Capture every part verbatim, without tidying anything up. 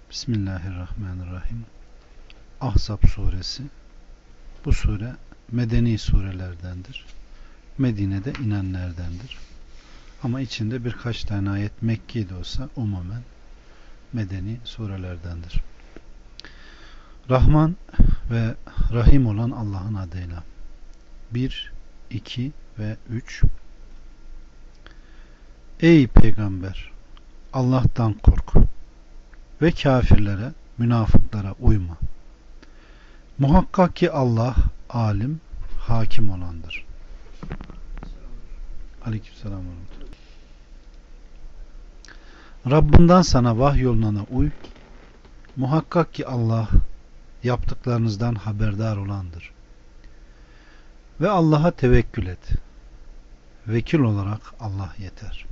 Bismillahirrahmanirrahim. Ahzab suresi. Bu sure medeni surelerdendir. Medine'de inenlerdendir. Ama içinde birkaç tane ayet Mekki de olsa umumen medeni surelerdendir. Rahman ve Rahim olan Allah'ın adıyla. bir, iki ve üç. Ey peygamber! Allah'tan kork ve kafirlere, münafıklara uyma. Muhakkak ki Allah alim, hakim olandır. Aleykümselam. Rabbinden sana vahyolunana uy. Muhakkak ki Allah yaptıklarınızdan haberdar olandır. Ve Allah'a tevekkül et. Vekil olarak Allah yeter.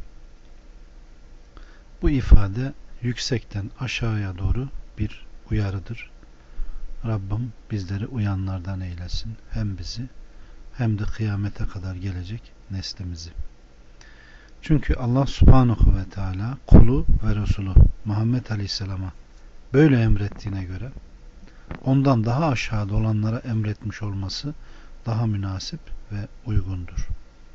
Bu ifade yüksekten aşağıya doğru bir uyarıdır. Rabbim bizleri uyanlardan eylesin. Hem bizi hem de kıyamete kadar gelecek neslimizi. Çünkü Allah Subhanahu ve Teala kulu ve Resulü Muhammed Aleyhisselam'a böyle emrettiğine göre ondan daha aşağıda olanlara emretmiş olması daha münasip ve uygundur.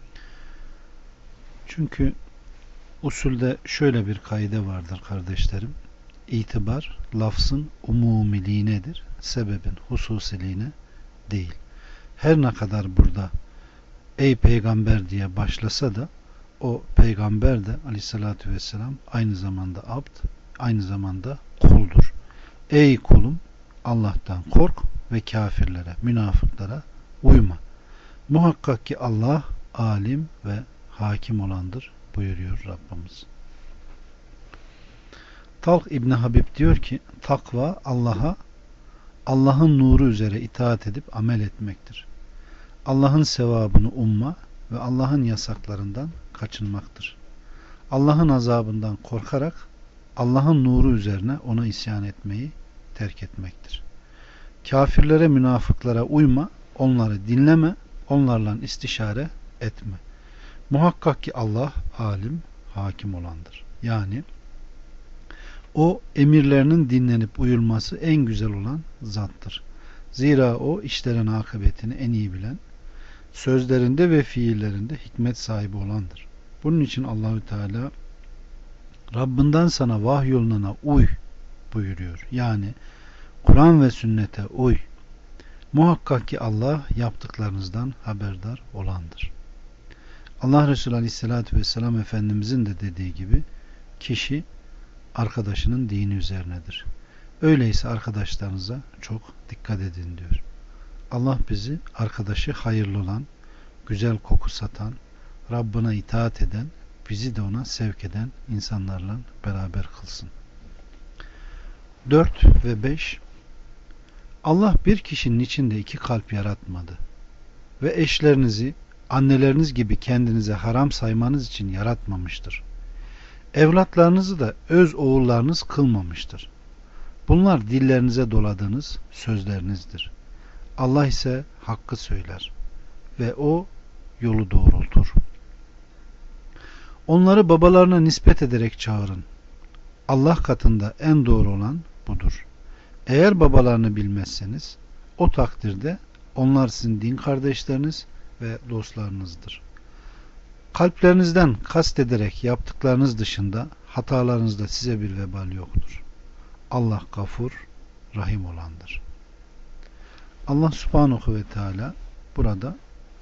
Çünkü usulde şöyle bir kaide vardır kardeşlerim. İtibar lafzın umumiliğinedir. Sebebin hususiliğine değil. Her ne kadar burada ey peygamber diye başlasa da o peygamber de aleyhissalatü vesselam aynı zamanda abd, aynı zamanda kuldur. Ey kulum, Allah'tan kork ve kafirlere, münafıklara uyma. Muhakkak ki Allah alim ve hakim olandır buyuruyor Rabbimiz. Talk İbni Habib diyor ki takva Allah'a Allah'ın nuru üzere itaat edip amel etmektir. Allah'ın sevabını umma ve Allah'ın yasaklarından kaçınmaktır. Allah'ın azabından korkarak Allah'ın nuru üzerine ona isyan etmeyi terk etmektir. Kafirlere, münafıklara uyma, onları dinleme, onlarla istişare etme. Muhakkak ki Allah alim, hakim olandır. Yani o emirlerinin dinlenip uyulması en güzel olan zattır. Zira o işlerin akıbetini en iyi bilen, sözlerinde ve fiillerinde hikmet sahibi olandır. Bunun için Allahü Teala Rabbinden sana vahyolunana uy buyuruyor. Yani Kur'an ve sünnete uy. Muhakkak ki Allah yaptıklarınızdan haberdar olandır. Allah Resulü Aleyhisselatü Vesselam Efendimizin de dediği gibi kişi arkadaşının dini üzerinedir. Öyleyse arkadaşlarınıza çok dikkat edin diyor. Allah bizi arkadaşı hayırlı olan, güzel koku satan, Rabbına itaat eden, bizi de ona sevk eden insanlarla beraber kılsın. dört ve beş. Allah bir kişinin içinde iki kalp yaratmadı ve eşlerinizi anneleriniz gibi kendinize haram saymanız için yaratmamıştır. Evlatlarınızı da öz oğullarınız kılmamıştır. Bunlar dillerinize doladığınız sözlerinizdir. Allah ise hakkı söyler ve o yolu doğrultur. Onları babalarına nispet ederek çağırın. Allah katında en doğru olan budur. Eğer babalarını bilmezseniz o takdirde onlar sizin din kardeşleriniz ve dostlarınızdır. Kalplerinizden kast ederek yaptıklarınız dışında hatalarınızda size bir vebal yoktur. Allah gafur, rahim olandır. Allah Subhanahu ve Teala burada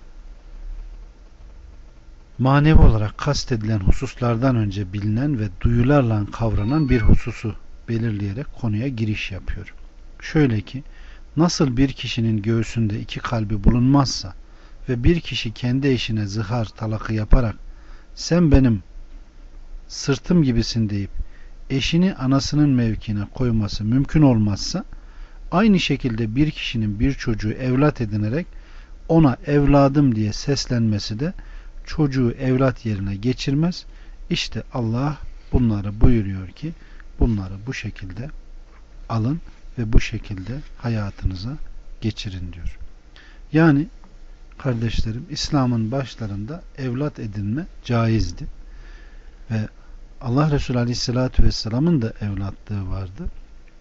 manevi olarak kastedilen hususlardan önce bilinen ve duyularla kavranan bir hususu belirleyerek konuya giriş yapıyor. Şöyle ki, nasıl bir kişinin göğsünde iki kalbi bulunmazsa ve bir kişi kendi eşine zihar talakı yaparak sen benim sırtım gibisin deyip eşini anasının mevkine koyması mümkün olmazsa, aynı şekilde bir kişinin bir çocuğu evlat edinerek ona evladım diye seslenmesi de çocuğu evlat yerine geçirmez. İşte Allah bunları buyuruyor ki bunları bu şekilde alın ve bu şekilde hayatınıza geçirin diyor. Yani kardeşlerim, İslam'ın başlarında evlat edinme caizdi ve Allah Resulü Aleyhisselatü Vesselam'ın da evlatlığı vardı.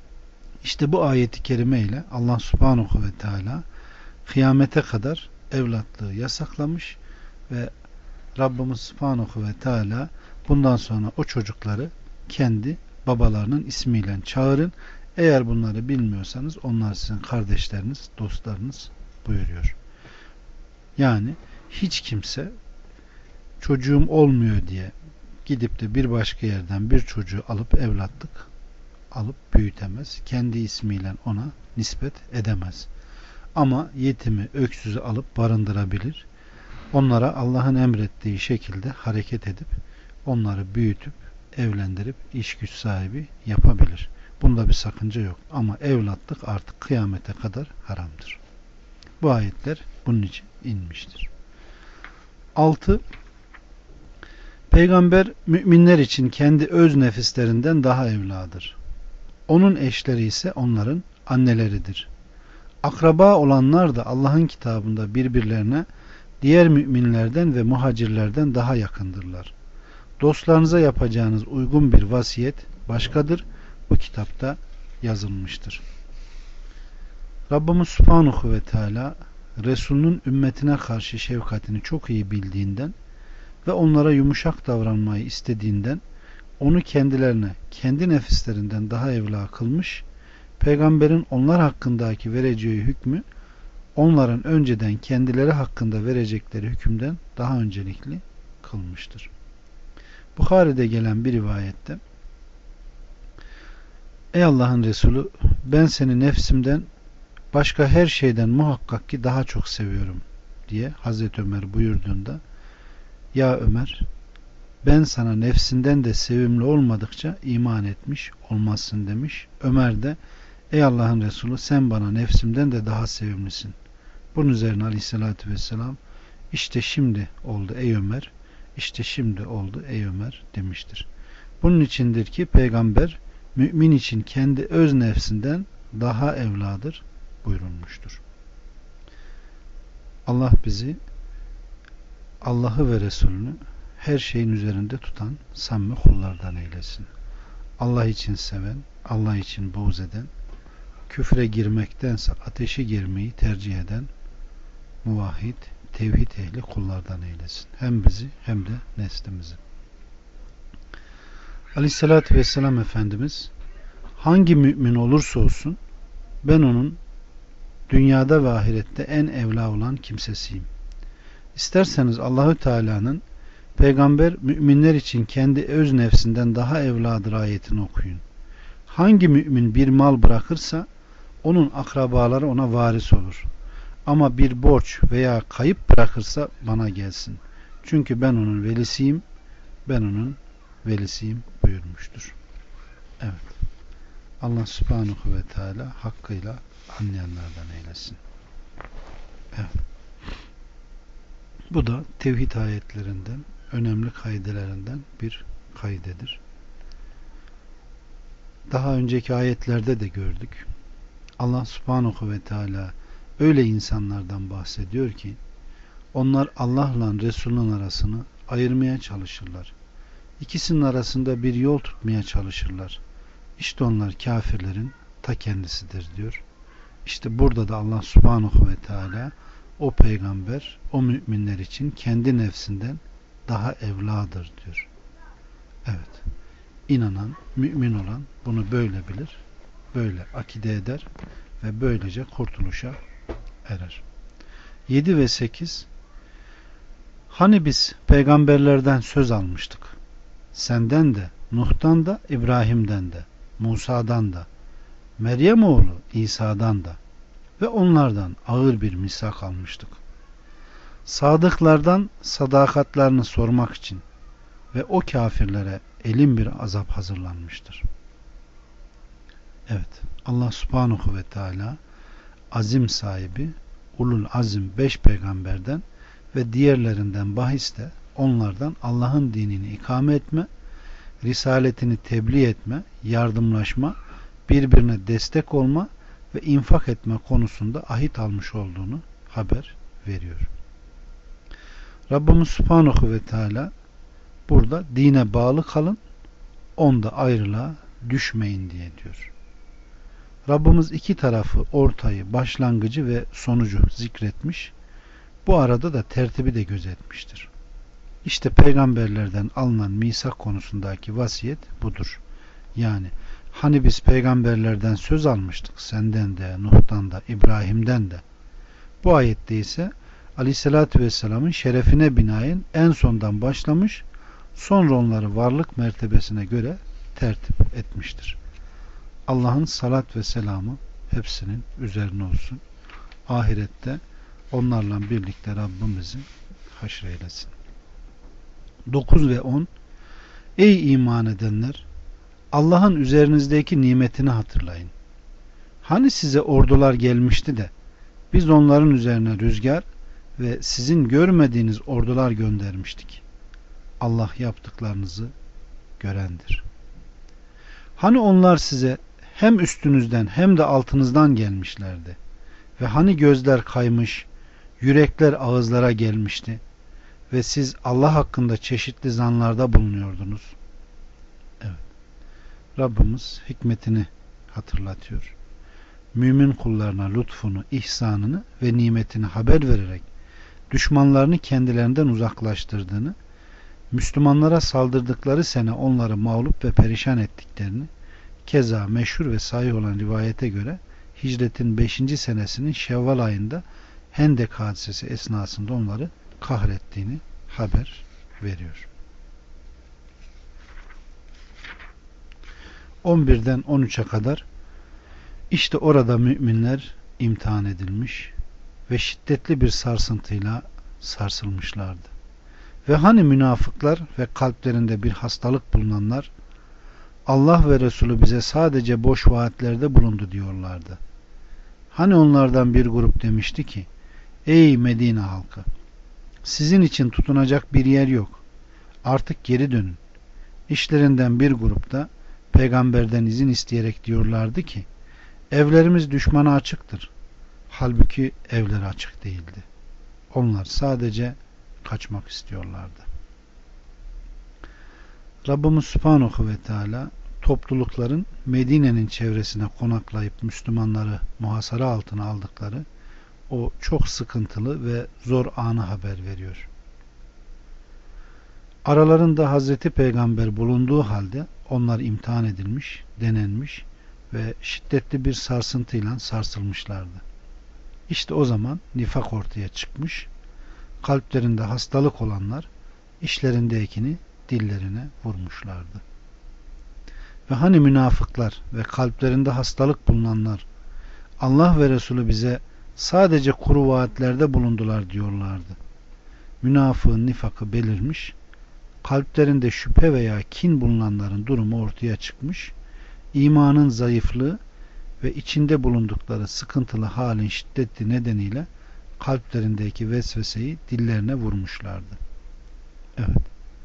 İşte bu ayeti kerime ile Allah Subhanahu ve Teala kıyamete kadar evlatlığı yasaklamış ve Rabbimiz Subhanahu ve Teala bundan sonra o çocukları kendi babalarının ismiyle çağırın. Eğer bunları bilmiyorsanız onlar sizin kardeşleriniz, dostlarınız buyuruyor. Yani hiç kimse çocuğum olmuyor diye gidip de bir başka yerden bir çocuğu alıp evlatlık alıp büyütemez. Kendi ismiyle ona nispet edemez. Ama yetimi, öksüzü alıp barındırabilir. Onlara Allah'ın emrettiği şekilde hareket edip onları büyütüp evlendirip iş güç sahibi yapabilir. Bunda bir sakınca yok. Ama evlatlık artık kıyamete kadar haramdır. Bu ayetler bunun için inmiştir. altı. Peygamber müminler için kendi öz nefislerinden daha evladır. Onun eşleri ise onların anneleridir. Akraba olanlar da Allah'ın kitabında birbirlerine diğer müminlerden ve muhacirlerden daha yakındırlar. Dostlarınıza yapacağınız uygun bir vasiyet başkadır. Bu kitapta yazılmıştır. Rabbimiz Subhanahu ve Teala Resulünün ümmetine karşı şefkatini çok iyi bildiğinden ve onlara yumuşak davranmayı istediğinden onu kendilerine, kendi nefislerinden daha evla kılmış, peygamberin onlar hakkındaki vereceği hükmü onların önceden kendileri hakkında verecekleri hükümden daha öncelikli kılmıştır. Bukhari'de gelen bir rivayette ey Allah'ın Resulü, ben seni nefsimden başka her şeyden muhakkak ki daha çok seviyorum diye Hazreti Ömer buyurduğunda, ya Ömer, ben sana nefsinden de sevimli olmadıkça iman etmiş olmazsın demiş. Ömer de ey Allah'ın Resulü, sen bana nefsimden de daha sevimlisin. Bunun üzerine Aleyhisselatü Vesselam işte şimdi oldu ey Ömer, işte şimdi oldu ey Ömer demiştir. Bunun içindir ki peygamber mümin için kendi öz nefsinden daha evladır buyurulmuştur. Allah bizi Allah'ı ve Resulünü her şeyin üzerinde tutan samimi kullardan eylesin. Allah için seven, Allah için buğz eden, küfre girmektense ateşe girmeyi tercih eden muvahhid, tevhid ehli kullardan eylesin. Hem bizi hem de neslimizi. Aleyhissalatü vesselam Efendimiz hangi mümin olursa olsun ben onun dünyada ve ahirette en evla olan kimsesiyim. İsterseniz Allahü Teala'nın peygamber müminler için kendi öz nefsinden daha evladır ayetini okuyun. Hangi mümin bir mal bırakırsa onun akrabaları ona varis olur. Ama bir borç veya kayıp bırakırsa bana gelsin. Çünkü ben onun velisiyim, ben onun velisiyim buyurmuştur. Evet. Allah Subhanahu ve Teala hakkıyla anlayanlardan eylesin. Evet. Bu da tevhid ayetlerinden, önemli kaidelerinden bir kaidedir. Daha önceki ayetlerde de gördük. Allah Subhanahu ve Teala öyle insanlardan bahsediyor ki onlar Allah'la Resul'ün arasını ayırmaya çalışırlar. İkisinin arasında bir yol tutmaya çalışırlar. İşte onlar kafirlerin ta kendisidir diyor. İşte burada da Allah Subhanahu ve Teala o peygamber o müminler için kendi nefsinden daha evladır diyor. Evet. İnanan, mümin olan bunu böyle bilir, böyle akide eder ve böylece kurtuluşa erer. yedi ve sekiz Hani biz peygamberlerden söz almıştık. Senden de, Nuh'tan da, İbrahim'den de, Musa'dan da, Meryem oğlu İsa'dan da ve onlardan ağır bir misak almıştık. Sadıklardan sadakatlerini sormak için ve o kafirlere elin bir azap hazırlanmıştır. Evet, Allah Subhanahu ve Teala azim sahibi ulul azim beş peygamberden ve diğerlerinden bahiste onlardan Allah'ın dinini ikame etme, risaletini tebliğ etme, yardımlaşma, birbirine destek olma ve infak etme konusunda ahit almış olduğunu haber veriyor. Rabbimiz Subhanahu ve Teala burada dine bağlı kalın, onda ayrılığa düşmeyin diye diyor. Rabbimiz iki tarafı, ortayı, başlangıcı ve sonucu zikretmiş. Bu arada da tertibi de gözetmiştir. İşte peygamberlerden alınan misak konusundaki vasiyet budur. Yani hani biz peygamberlerden söz almıştık, senden de, Nuh'tan da, İbrahim'den de. Bu ayette ise Aleyhisselatü Vesselam'ın şerefine binaen en sondan başlamış, sonra onları varlık mertebesine göre tertip etmiştir. Allah'ın salat ve selamı hepsinin üzerine olsun. Ahirette onlarla birlikte Rabbimizi haşreylesin. dokuz ve on Ey iman edenler! Allah'ın üzerinizdeki nimetini hatırlayın. Hani size ordular gelmişti de biz onların üzerine rüzgar ve sizin görmediğiniz ordular göndermiştik. Allah yaptıklarınızı görendir. Hani onlar size hem üstünüzden hem de altınızdan gelmişlerdi. Ve hani gözler kaymış, yürekler ağızlara gelmişti. Ve siz Allah hakkında çeşitli zanlarda bulunuyordunuz. Evet. Rabbimiz hikmetini hatırlatıyor. Mümin kullarına lütfunu, ihsanını ve nimetini haber vererek düşmanlarını kendilerinden uzaklaştırdığını, Müslümanlara saldırdıkları sene onları mağlup ve perişan ettiklerini, keza meşhur ve sahih olan rivayete göre hicretin beşinci senesinin Şevval ayında Hendek hadisesi esnasında onları kahrettiğini haber veriyor. on birden on üçe kadar işte orada müminler imtihan edilmiş ve şiddetli bir sarsıntıyla sarsılmışlardı. Ve hani münafıklar ve kalplerinde bir hastalık bulunanlar Allah ve Resulü bize sadece boş vaatlerde bulundu diyorlardı. Hani onlardan bir grup demişti ki, ey Medine halkı, sizin için tutunacak bir yer yok. Artık geri dönün. İşlerinden bir grupta peygamberden izin isteyerek diyorlardı ki, evlerimiz düşmana açıktır. Halbuki evleri açık değildi. Onlar sadece kaçmak istiyorlardı. Rabbimiz Subhanahu ve Teala toplulukların Medine'nin çevresine konaklayıp Müslümanları muhasara altına aldıkları o çok sıkıntılı ve zor anı haber veriyor. Aralarında Hazreti Peygamber bulunduğu halde onlar imtihan edilmiş, denenmiş ve şiddetli bir sarsıntıyla sarsılmışlardı. İşte o zaman nifak ortaya çıkmış, kalplerinde hastalık olanlar işlerindekini dillerine vurmuşlardı. Ve hani münafıklar ve kalplerinde hastalık bulunanlar Allah ve Resulü bize sadece kuru vaatlerde bulundular diyorlardı. Münafığın nifakı belirmiş, kalplerinde şüphe veya kin bulunanların durumu ortaya çıkmış, imanın zayıflığı ve içinde bulundukları sıkıntılı halin şiddeti nedeniyle kalplerindeki vesveseyi dillerine vurmuşlardı. Evet.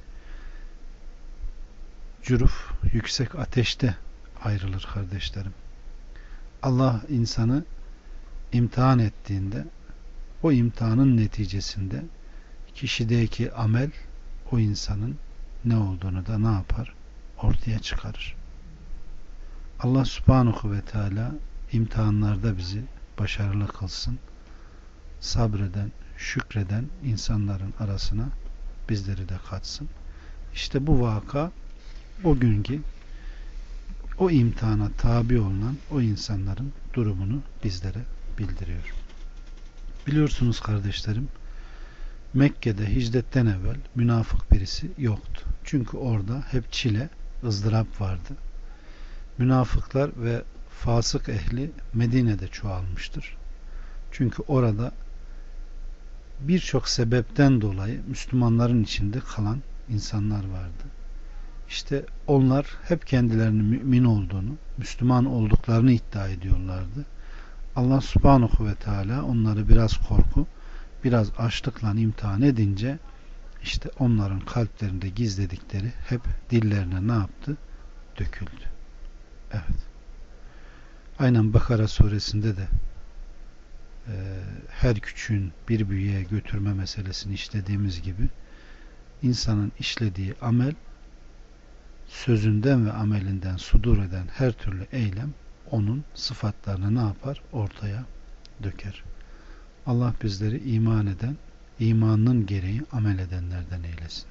Cüruf yüksek ateşte ayrılır kardeşlerim. Allah insanı imtihan ettiğinde o imtihanın neticesinde kişideki amel o insanın ne olduğunu da ne yapar? Ortaya çıkarır. Allah Subhanahu ve Teala imtihanlarda bizi başarılı kılsın. Sabreden, şükreden insanların arasına bizleri de katsın. İşte bu vaka o günkü o imtihana tabi olunan o insanların durumunu bizlere bildiriyor. Biliyorsunuz kardeşlerim, Mekke'de hicretten evvel münafık birisi yoktu. Çünkü orada hep çile, ızdırap vardı. Münafıklar ve fasık ehli Medine'de çoğalmıştır. Çünkü orada birçok sebepten dolayı Müslümanların içinde kalan insanlar vardı. İşte onlar hep kendilerinin mümin olduğunu, Müslüman olduklarını iddia ediyorlardı. Allah Subhanahu ve Teala onları biraz korku, biraz açlıkla imtihan edince işte onların kalplerinde gizledikleri hep dillerine ne yaptı? Döküldü. Evet. Aynen Bakara suresinde de e, her küçüğün bir büyüğe götürme meselesini işlediğimiz gibi insanın işlediği amel, sözünden ve amelinden sudur eden her türlü eylem onun sıfatlarını ne yapar? Ortaya döker. Allah bizleri iman eden, imanının gereği amel edenlerden eylesin.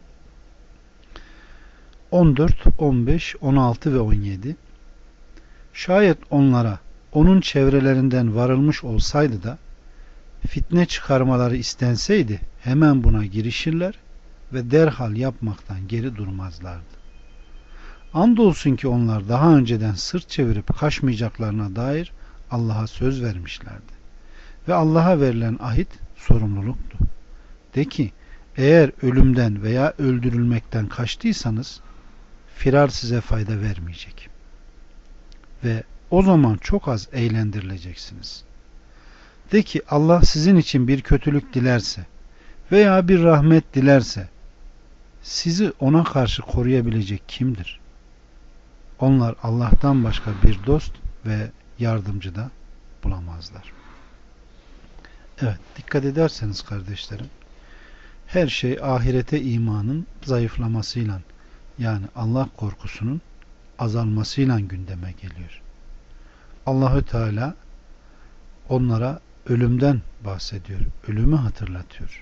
on dört, on beş, on altı ve on yedi. Şayet onlara onun çevrelerinden varılmış olsaydı da fitne çıkarmaları istenseydi hemen buna girişirler ve derhal yapmaktan geri durmazlardı. Andolsun ki onlar daha önceden sırt çevirip kaçmayacaklarına dair Allah'a söz vermişlerdi. Ve Allah'a verilen ahit sorumluluktu. De ki, eğer ölümden veya öldürülmekten kaçtıysanız firar size fayda vermeyecek. Ve o zaman çok az eğlendirileceksiniz. De ki, Allah sizin için bir kötülük dilerse veya bir rahmet dilerse sizi ona karşı koruyabilecek kimdir? Onlar Allah'tan başka bir dost ve yardımcı da bulamazlar. Evet, dikkat ederseniz kardeşlerim, her şey ahirete imanın zayıflamasıyla, yani Allah korkusunun azalmasıyla gündeme geliyor. Allahü Teala onlara ölümden bahsediyor, ölümü hatırlatıyor.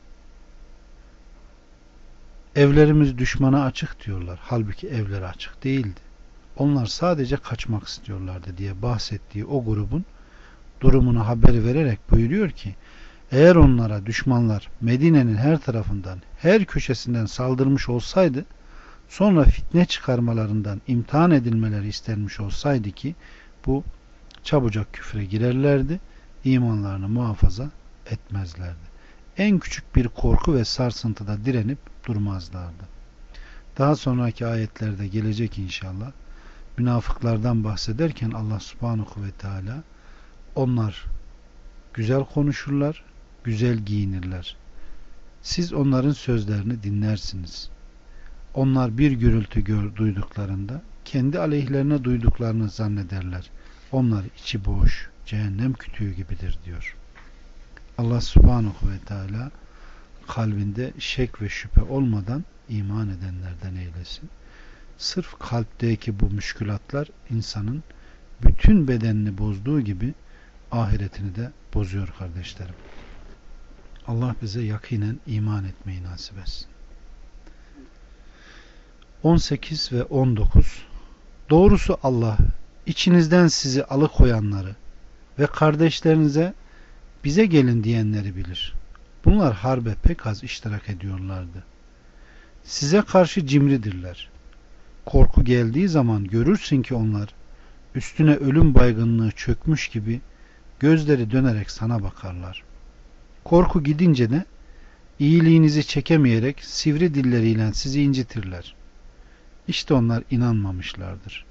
Evlerimiz düşmana açık diyorlar. Halbuki evleri açık değildi. Onlar sadece kaçmak istiyorlardı diye bahsettiği o grubun durumunu haber vererek buyuruyor ki, eğer onlara düşmanlar Medine'nin her tarafından, her köşesinden saldırmış olsaydı, sonra fitne çıkarmalarından imtihan edilmeleri istenmiş olsaydı ki bu çabucak küfre girerlerdi, imanlarını muhafaza etmezlerdi. En küçük bir korku ve sarsıntıda direnip durmazlardı. Daha sonraki ayetlerde gelecek inşallah. Münafıklardan bahsederken Allah Subhanahu ve Teala, onlar güzel konuşurlar, güzel giyinirler. Siz onların sözlerini dinlersiniz. Onlar bir gürültü gör, duyduklarında kendi aleyhlerine duyduklarını zannederler. Onlar içi boş, cehennem kütüğü gibidir diyor. Allah Subhanahu ve Teala kalbinde şek ve şüphe olmadan iman edenlerden eylesin. Sırf kalpteki bu müşkülatlar insanın bütün bedenini bozduğu gibi ahiretini de bozuyor kardeşlerim. Allah bize yakinen iman etmeyi nasip etsin. on sekiz ve on dokuz. Doğrusu Allah içinizden sizi alıkoyanları ve kardeşlerinize bize gelin diyenleri bilir. Bunlar harbe pek az iştirak ediyorlardı. Size karşı cimridirler. Korku geldiği zaman görürsün ki onlar üstüne ölüm baygınlığı çökmüş gibi gözleri dönerek sana bakarlar. Korku gidince de iyiliğinizi çekemeyerek sivri dilleriyle sizi incitirler. İşte onlar inanmamışlardır.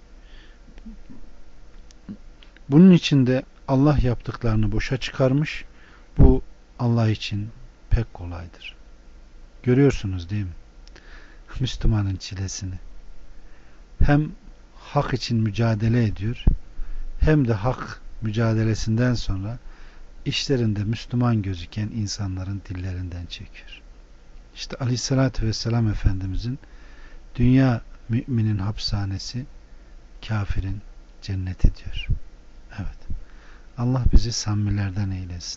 Bunun için de Allah yaptıklarını boşa çıkarmış. Bu Allah için pek kolaydır. Görüyorsunuz değil mi? Müslümanın çilesini. Hem hak için mücadele ediyor, hem de hak mücadelesinden sonra işlerinde Müslüman gözüken insanların dillerinden çekiyor. İşte Aleyhisselatü Vesselam Efendimizin dünya müminin hapishanesi, kafirin cenneti diyor. Evet. Allah bizi samimilerden eylesin.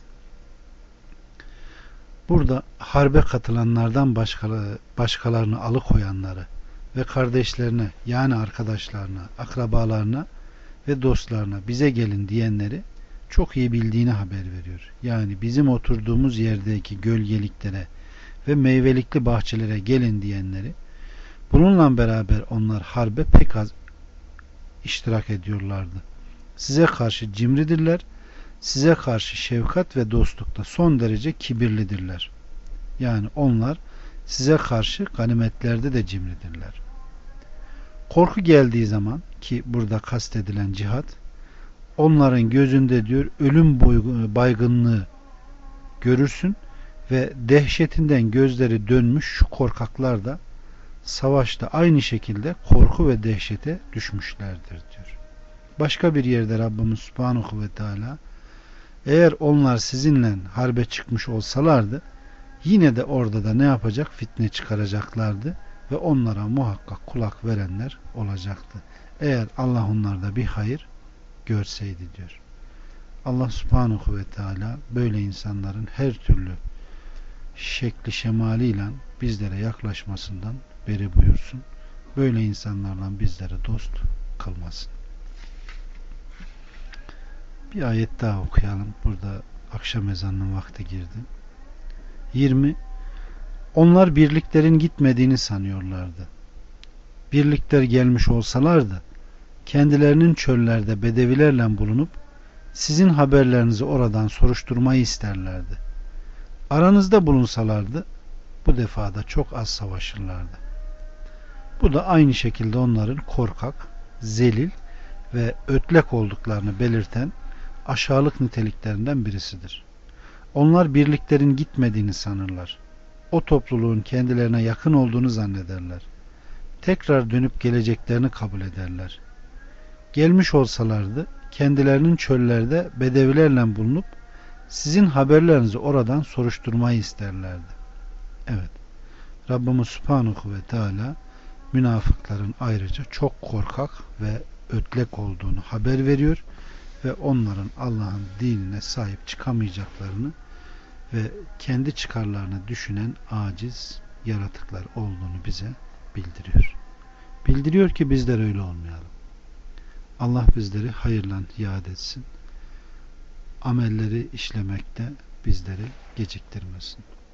Burada harbe katılanlardan başkaları, başkalarını alıkoyanları ve kardeşlerine, yani arkadaşlarına, akrabalarına ve dostlarına bize gelin diyenleri çok iyi bildiğini haber veriyor. Yani bizim oturduğumuz yerdeki gölgeliklere ve meyvelikli bahçelere gelin diyenleri, bununla beraber onlar harbe pek az iştirak ediyorlardı. Size karşı cimridirler, size karşı şefkat ve dostlukta son derece kibirlidirler. Yani onlar size karşı ganimetlerde de cimridirler. Korku geldiği zaman, ki burada kastedilen cihat, onların gözünde diyor ölüm baygınlığı görürsün ve dehşetinden gözleri dönmüş şu korkaklar da savaşta aynı şekilde korku ve dehşete düşmüşlerdir diyor. Başka bir yerde Rabbimiz Subhanahu ve Teala, eğer onlar sizinle harbe çıkmış olsalardı yine de orada da ne yapacak? Fitne çıkaracaklardı ve onlara muhakkak kulak verenler olacaktı. Eğer Allah onlarda bir hayır görseydi diyor. Allah subhanahu ve teala böyle insanların her türlü şekli şemaliyle bizlere yaklaşmasından beri buyursun. Böyle insanlarla bizleri dost kılmasın. Bir ayet daha okuyalım. Burada akşam ezanının vakti girdi. yirmi. Onlar birliklerin gitmediğini sanıyorlardı. Birlikler gelmiş olsalardı kendilerinin çöllerde bedevilerle bulunup sizin haberlerinizi oradan soruşturmayı isterlerdi. Aranızda bulunsalardı bu defada çok az savaşırlardı. Bu da aynı şekilde onların korkak, zelil ve ötlek olduklarını belirten aşağılık niteliklerinden birisidir. Onlar birliklerin gitmediğini sanırlar. O topluluğun kendilerine yakın olduğunu zannederler. Tekrar dönüp geleceklerini kabul ederler. Gelmiş olsalardı kendilerinin çöllerde bedevilerle bulunup sizin haberlerinizi oradan soruşturmayı isterlerdi. Evet, Rabbimiz Subhanahu ve Teala münafıkların ayrıca çok korkak ve ötlek olduğunu haber veriyor ve onların Allah'ın dinine sahip çıkamayacaklarını ve kendi çıkarlarını düşünen aciz yaratıklar olduğunu bize bildiriyor. Bildiriyor ki bizler öyle olmayalım. Allah bizleri hayırla yad etsin. Amelleri işlemekte bizleri geciktirmesin.